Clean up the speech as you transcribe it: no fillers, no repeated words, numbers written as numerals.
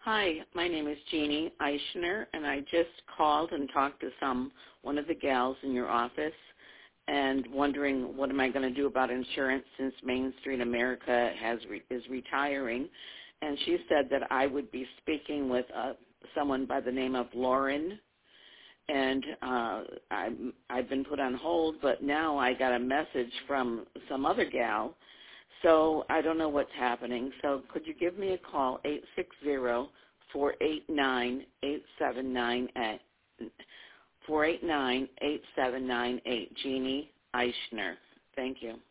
Hi, my name is Jeannie Eichner, and I just called and talked to one of the gals in your office and wondering what am I going to do about insurance since Main Street America is retiring. And she said that I would be speaking with someone by the name of Lauren, and I've been put on hold, but now I got a message from some other gal, so I don't know what's happening. So could you give me a call, 860-489-8798, 489-8798, Jeannie Eichner. Thank you.